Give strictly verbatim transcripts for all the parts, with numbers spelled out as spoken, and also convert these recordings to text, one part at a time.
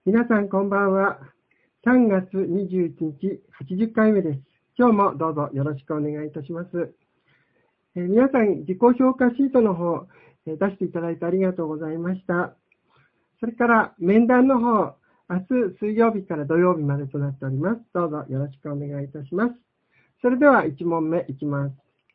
皆さんこんばんは。さんがつにじゅういちにち、はちじゅっかいめです。今日もどうぞよろしくお願いいたします。えー皆さん、自己評価シートの方、えー出していただいてありがとうございました。それから面談の方、明日水曜日から土曜日までとなっております。どうぞよろしくお願いいたします。それではいち問目いきます。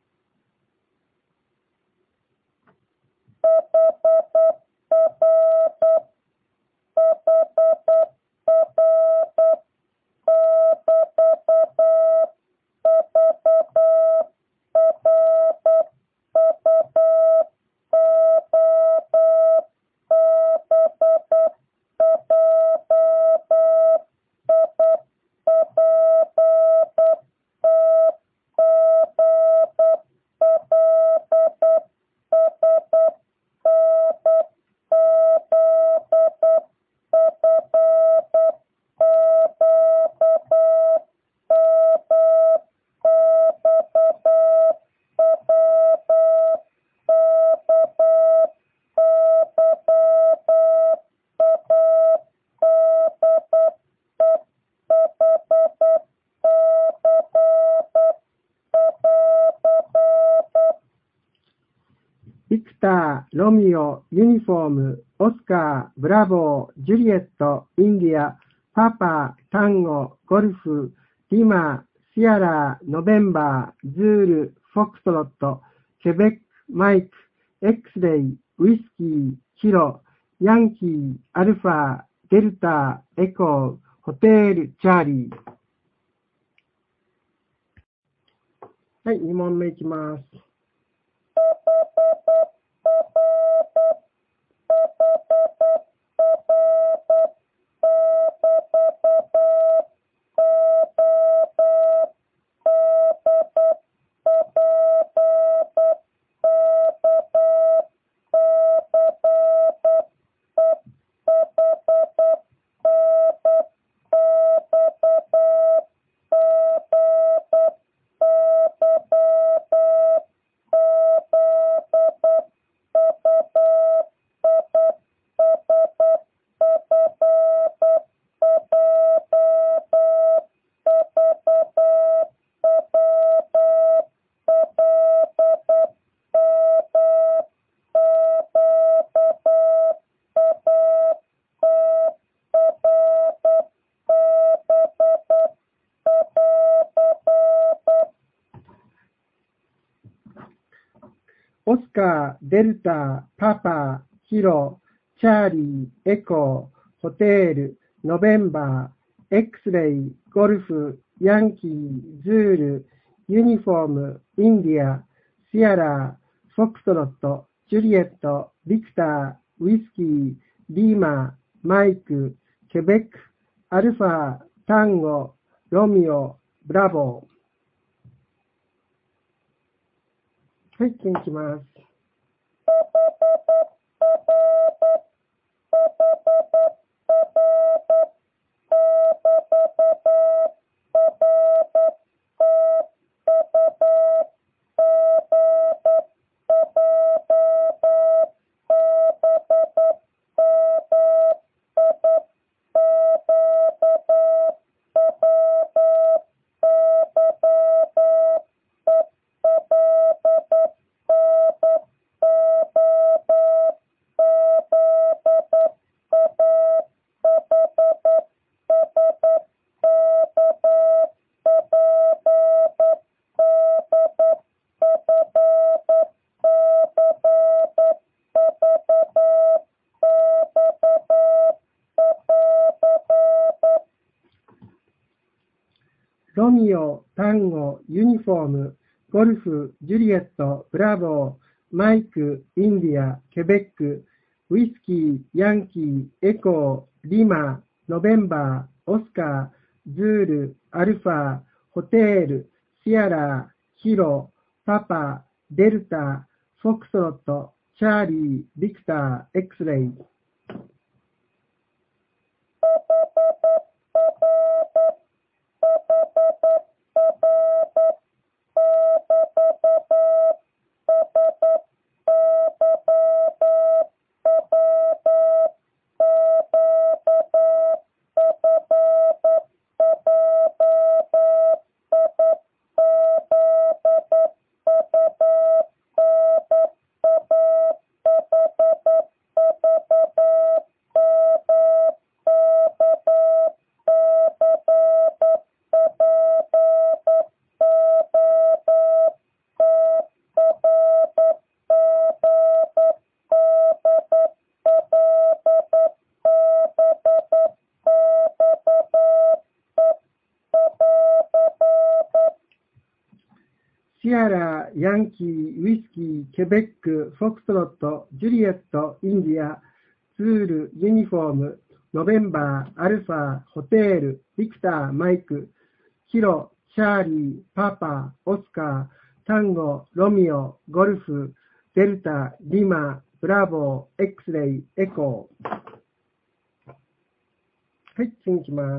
ビクター、ロミオ、ユニフォーム、オスカー、ブラボー、ジュリエット、インディア、パパ、タンゴ、ゴルフ、リマ、シアラ、ノベンバー、ズール、フォックストロット、ケベック、マイク、エックスレイ、ウイスキー、キロ、ヤンキー、アルファ、デルタ、エコー、ホテル、チャーリー。はい、に問目いきます。オスカー、デルタ、パパ、キロ、チャーリー、エコー、ホテル、ノベンバー、エックスレイ、ゴルフ、ヤンキー、ズール、ユニフォーム、インディア、シアラ、フォックストロット、ジュリエット、ビクター、ウイスキー、リーマ、マイク、ケベック、アルファ、タンゴ、ロミオ、ブラボー。はい、次いきます。ロミオ、タンゴ、ユニフォーム、ゴルフ、ジュリエット、ブラボー、マイク、インディア、ケベック、ウイスキー、ヤンキー、エコー、リマ、ノベンバー、オスカー、ズール、アルファ、ホテル、シアラ、ヒロ、パパ、デルタ、フォックストロット、チャーリー、ビクター、エックスレイ。 シアラ、ヤンキー、ウィスキー、ケベック、フォクストロット、ジュリエット、インディア、ツール、ユニフォーム、ノベンバー、アルファ、ホテール、ビクター、マイク、キロ、チャーリー、パパ、オスカー、タンゴ、ロミオ、ゴルフ、デルタ、リマ、ブラボー、エクスレイ、エコー。はい、次に行きます。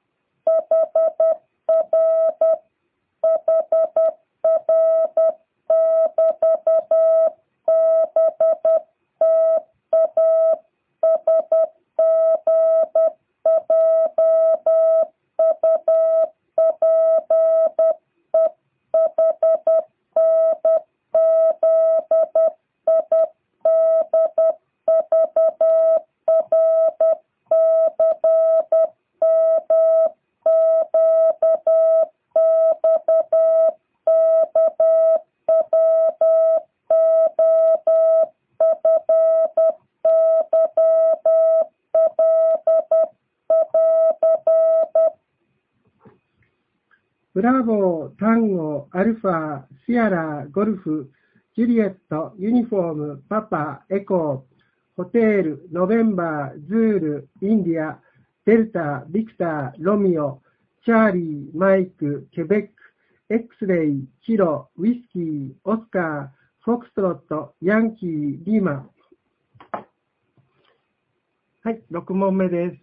ブラボー、タンゴ、アルファ、シアラ、ゴルフ、ジュリエット、ユニフォーム、パパ、エコー、ホテール、ノベンバー、ズール、インディア、デルタ、ビクター、ロミオ、チャーリー、マイク、ケベック、エクスレイ、キロ、ウィスキー、オスカー、フォクストロット、ヤンキー、リマ。はい、ろく問目です。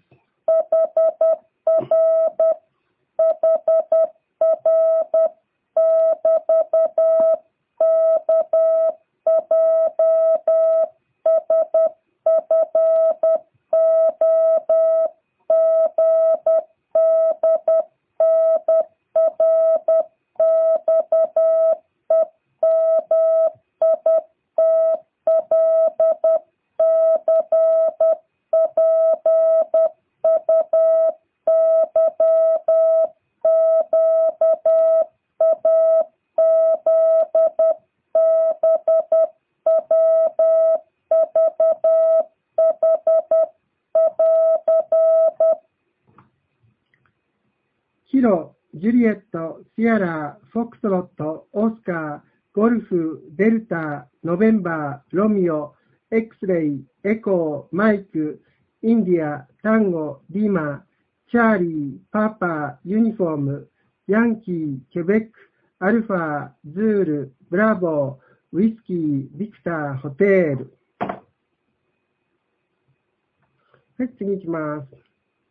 キロ、ジュリエット、シアラ、フォクストロット、オスカー、ゴルフ、デルタ、ノベンバー、ロミオ、エクスレイ、エコー、マイク、インディア、タンゴ、リマ、チャーリー、パパ、ユニフォーム、ヤンキー、ケベック、アルファ、ズール、ブラボー、ウィスキー、ビクター、ホテール。はい、次行きます。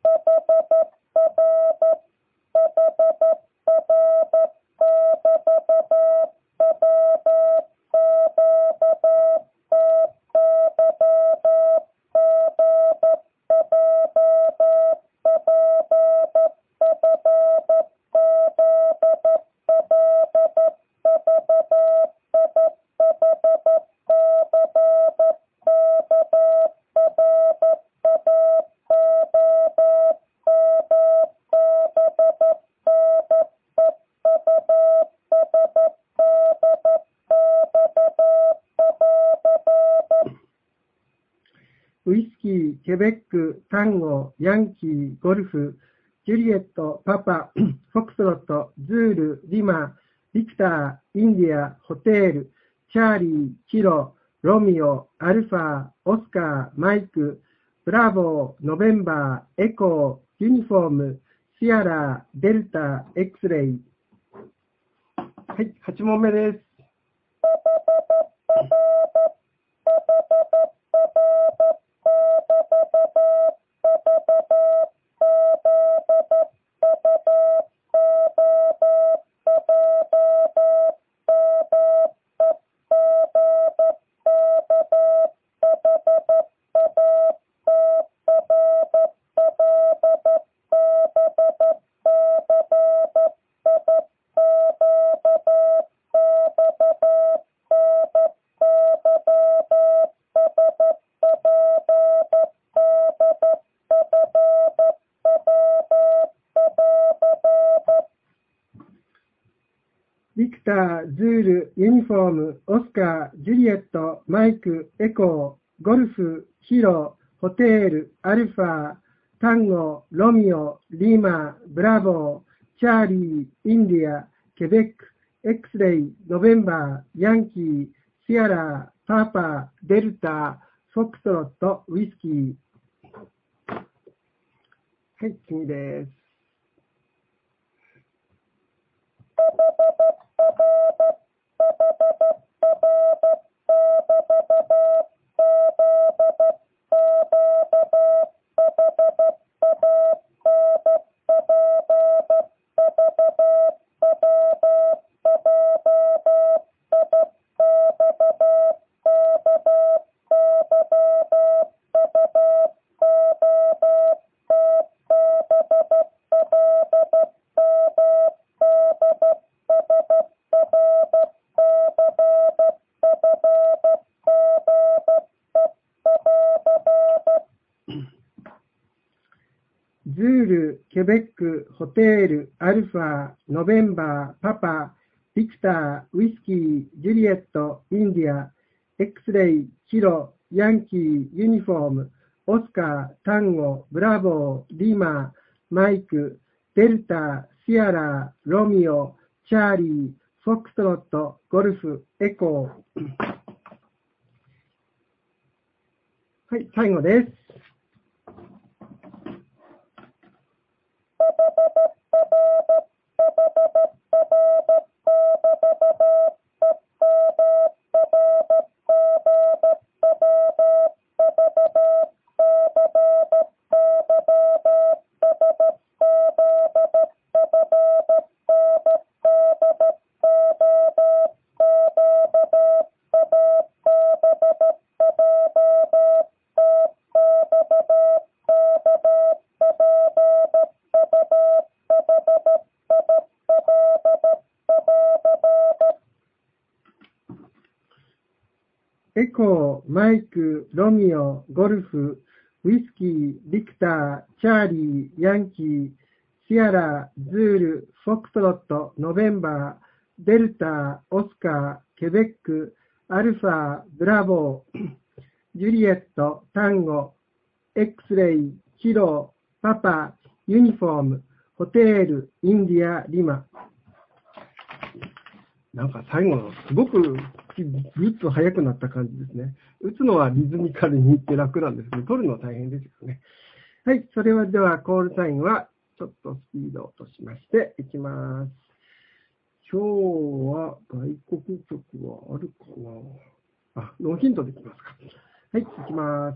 ウィスキー、ケベック、タンゴ、ヤンキー、ゴルフ、ジュリエット、パパ、フォクストロット、ズール、リマ、ビクター、インディア、ホテール、チャーリー、キロ、ロミオ、アルファ、オスカー、マイク、ブラボー、ノベンバー、エコー、ユニフォーム、シアラ、デルタ、エクスレイ。はい、はち問目です。ビクター、ズール、ユニフォーム、オスカー、ジュリエット、マイク、エコー、ゴルフ、ヒロ、ホテール、アルファ、タンゴ、ロミオ、リマ、ブラボー、チャーリー、インディア、ケベック、 X-ray、ノベンバー、ヤンキー、シアラ、パーパー、デルタ、フォックストロット、ウイスキー。はい、次です。ズール、ケベック、ホテール、アルファ、ノベンバー、パパ、ビクター、ウイスキー、ジュリエット、インディア、X-ray、キロ、ヤンキー、ユニフォーム、オスカー、タンゴ、ブラボー、リマ、マイク、デルタ、シアラ、ロミオ、チャーリー、フォックストロット、ゴルフ、エコー。はい、最後です。エコー、マイク、ロミオ、ゴルフ、ウィスキー、ビクター、チャーリー、ヤンキー、シアラ、ズール、フォックストロット、ノベンバー、デルタ、オスカー、ケベック、アルファ、ブラボー、ジュリエット、タンゴ、X-ray、キロ、パパ、ユニフォーム、ホテール、インディア、リマ。なんか最後、すごくぐっと速くなった感じですね。打つのはリズミカルにいって楽なんですけど、取るのは大変ですよね。はい、それはではコールサインはちょっとスピードを落としましていきます。今日は外国曲はあるかなあ、ノーヒントでいきますか。はい、いきます。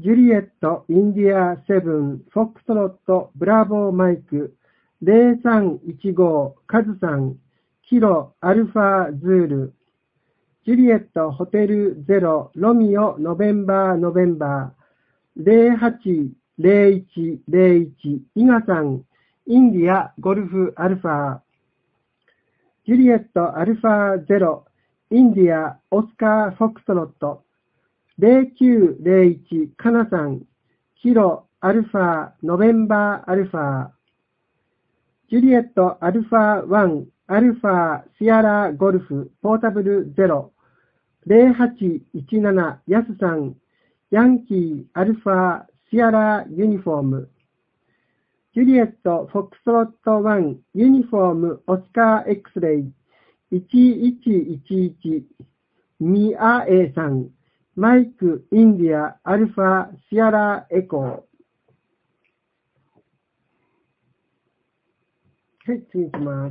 ジュリエット、インディアセブン、フォックストロット、ブラボーマイク、ゼロさんいちご、カズさん、キロ、アルファズール、ジュリエット、ホテルゼロ、ロミオ、ノベンバー、ノベンバー、ゼロはちゼロいちゼロいち、イガさん、インディア、ゴルフ、アルファ、ジュリエット、アルファゼロ、インディア、オスカー、フォックストロット、ゼロきゅうゼロいち、カナさん、キロ、アルファ、ノベンバー、アルファ、ジュリエット、アルファワン、アルファ、シアラ、ゴルフ、ポータブルゼロ、ゼロはちいちなな、ヤスさん、ヤンキー、アルファ、シアラ、ユニフォーム、ジュリエット、フォックストロットワン、ユニフォーム、オスカー X レイ、いちいちいちいち、ミアエさん、マイク、インディア、アルファ、シアラ、エコー。はい、次行きます。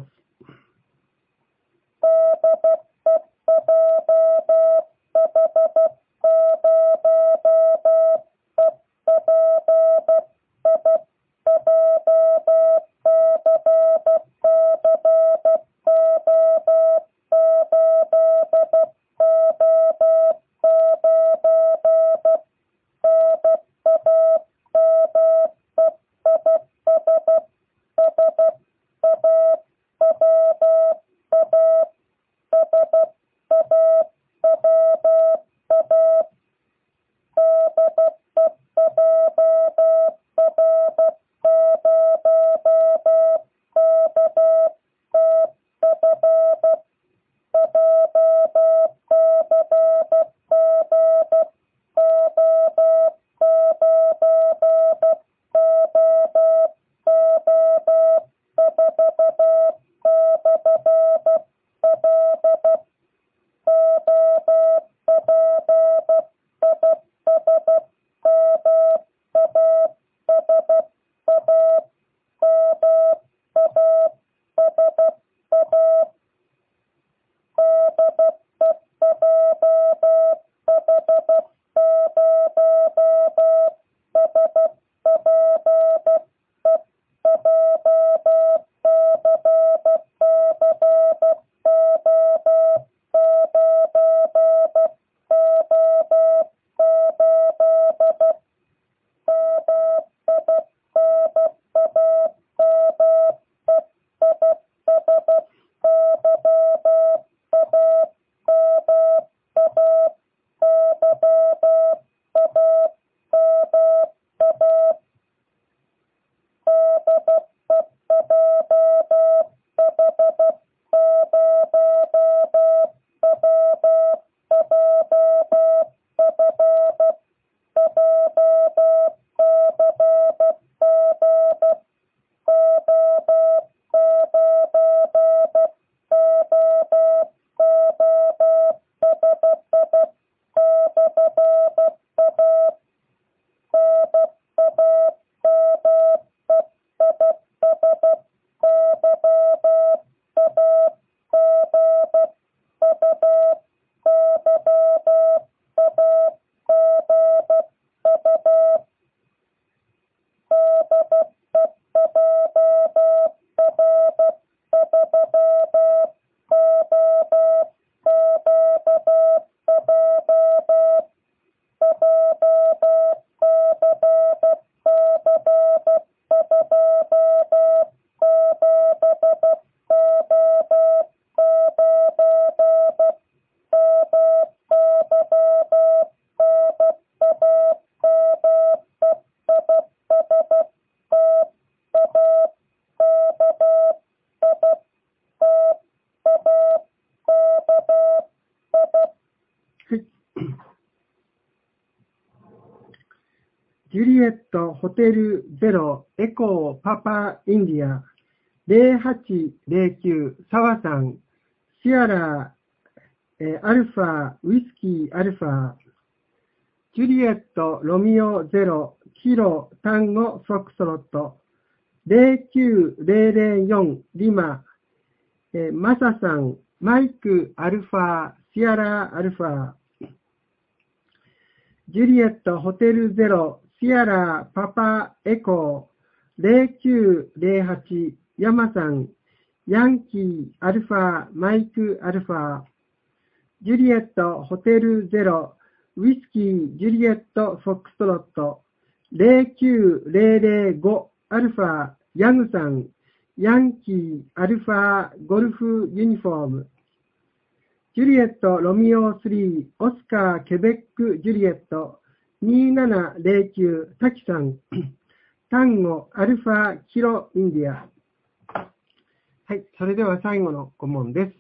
ジュリエット、ホテルゼロ、エコー、パパ、インディア、ゼロはちゼロきゅう、澤さん、シアラ、えー、アルファ、ウイスキー、アルファ、ジュリエット、ロミオゼロ、キロ、タンゴ、フォックストロット、ゼロきゅうゼロゼロよん、リマ、えー、マサさん、マイク、アルファ、シアラ、アルファ、 ジュリエットホテルゼロ、シアラパパエコー、ゼロきゅうゼロはち、ヤマさん、ヤンキーアルファ、マイクアルファ、ジュリエットホテルゼロ、ウィスキージュリエットフォックストロット、ゼロきゅうゼロゼロご、アルファ、ヤグさん、ヤンキーアルファ、ゴルフユニフォーム、ジュリエット、ロミオスリー、オスカー、ケベック、ジュリエット、にななゼロきゅう、タキさん、タンゴ、アルファ、キロ、インディア。はい、それでは最後のご問です。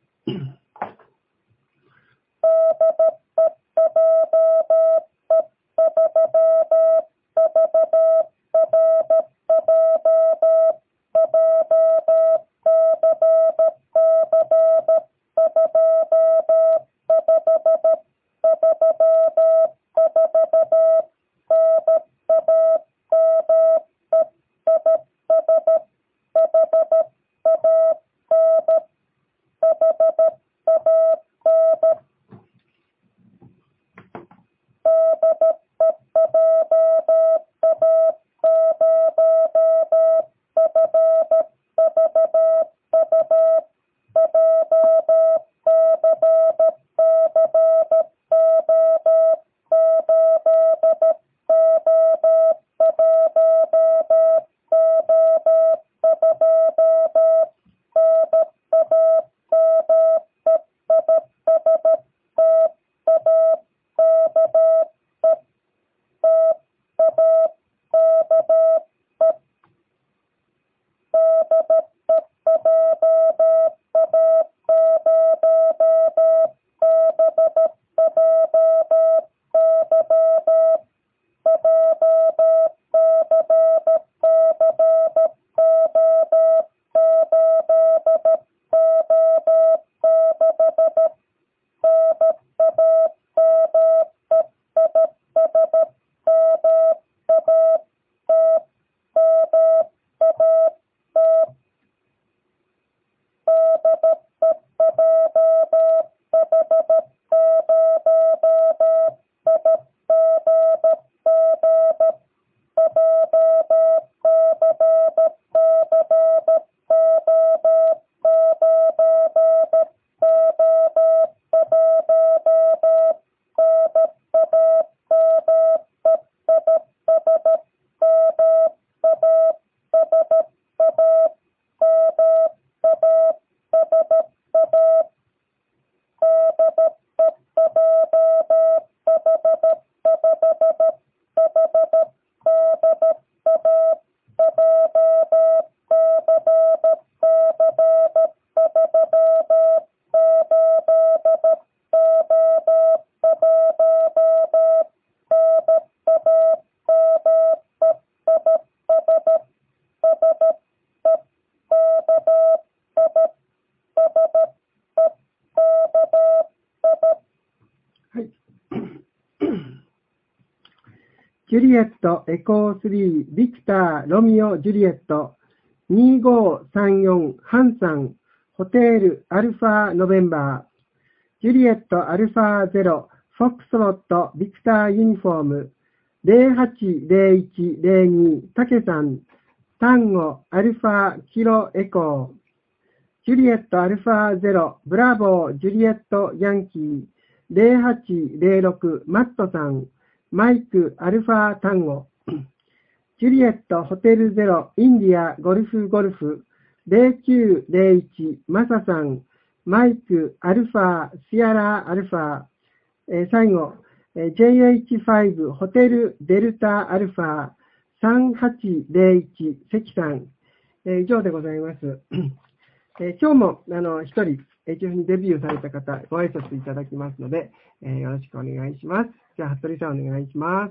ジュリエット、エコースリー、ビクター、ロミオ、ジュリエット、にごさんよん、ハンさん、ホテル、アルファ、ノベンバー、ジュリエット、アルファゼロ、フォックスロット、ビクター、ユニフォーム、ゼロはちゼロいちゼロに、タケさん、タンゴ、アルファ、キロ、エコー、ジュリエット、アルファゼロ、ブラボー、ジュリエット、ヤンキー、ゼロはちゼロろく、マットさん、マイク、アルファ、タンゴ、ジュリエット、ホテルゼロ、インディア、ゴルフ、ゴルフ、ゼロきゅうゼロいち、マサさん、マイク、アルファ、シアラ、アルファ、えー、最後、えー、ジェイエイチファイブ、ホテル、デルタ、アルファ、さんはちゼロいち、関さん、えー、以上でございます。えー、今日も、あの、一人、エイチエフ にデビューされた方、ご挨拶いただきますので、えー、よろしくお願いします。じゃあ、服部さんお願いします。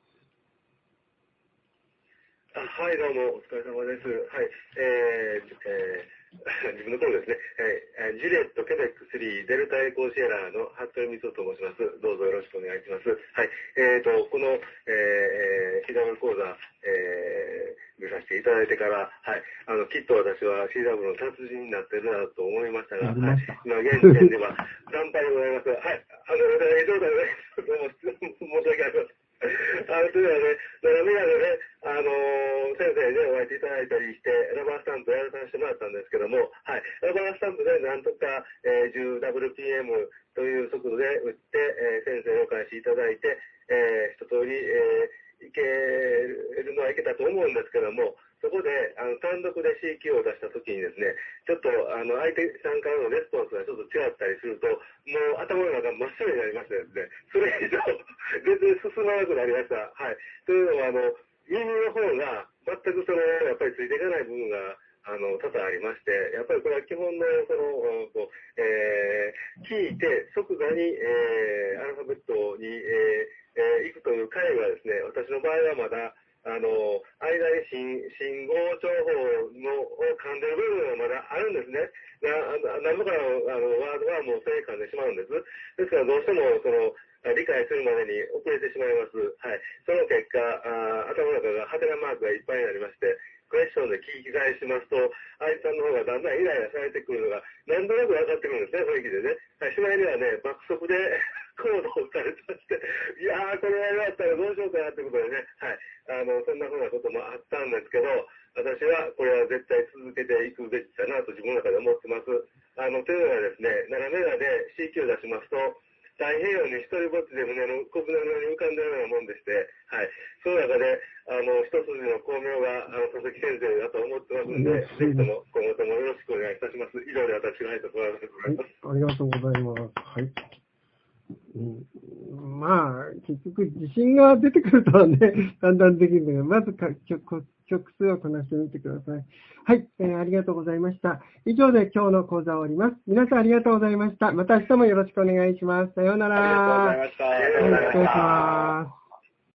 はい、どうも、お疲れ様です。はい、えー、えー自分の頃ですね、はい、ジュリエット、ケベックスリー、デルタエコーシエラーの服部光雄と申します。どうぞよろしくお願いします。はい、えーと、この、えー、シーダブリュー 講座、えー、見させていただいてから、はい、あの、きっと私は シーダブリュー の達人になってるなと思いましたが、はい、今、現時点では、惨敗でございます。はい、あの、えー、どうぞ、どうも、申し訳あムという速度で打って、えー、先生を開始いただいて、えー、一通り、えー、いけるのはいけたと思うんですけども、そこであの単独で シーキュー を出したときにですね、ちょっとあの相手さんからのレスポンスがちょっと違ったりすると、もう頭の中真っ白になりましてですね、それ以上全然進まなくなりました。はい。というのは、あの、耳の方が全くその、やっぱりついていかない部分が、あの、多々ありまして、やっぱりこれは基本の、その、こうえー、聞いて即座に、えー、アルファベットに、えーえー、行くという回はですね、私の場合はまだ、あの、間に信信号情報のを噛んでる部分がまだあるんですね。な何度かのあのワードはもう正噛んでしまうんです。ですからどうしてもその理解するまでに遅れてしまいます。はい。その結果、あ頭の中がハテナマークがいっぱいになりまして、クエスチョンで聞き返しますと、相手さんの方がだんだんイライラされてくるのが、なんとなく分かってくるんですね、雰囲気でね。はい、しまいにはね、爆速でコードを打たれてまして、いやー、これやったらどうしようかなってことでね、はい。あの、そんなふうなこともあったんですけど、私はこれは絶対続けていくべきかなと自分の中で思ってます。あの、というのはですね、長々で シーキュー を出しますと、太平洋に一人ぼっちで胸の小舟の上に浮かんでるようなもんでして、はい。その中で、あの、一筋の光明が、あの、佐々木先生だと思ってますんで、ぜひとも今後ともよろしくお願いいたします。以上で私の挨拶はありがとうございます。はい。うん、まあ、結局、自信が出てくるとはね、だんだんできるんだけど、まずか曲、曲数をこなしてみてください。はい、えー、ありがとうございました。以上で今日の講座を終わります。皆さんありがとうございました。また明日もよろしくお願いします。さようなら。 ありがとうございました。 はい、失礼します。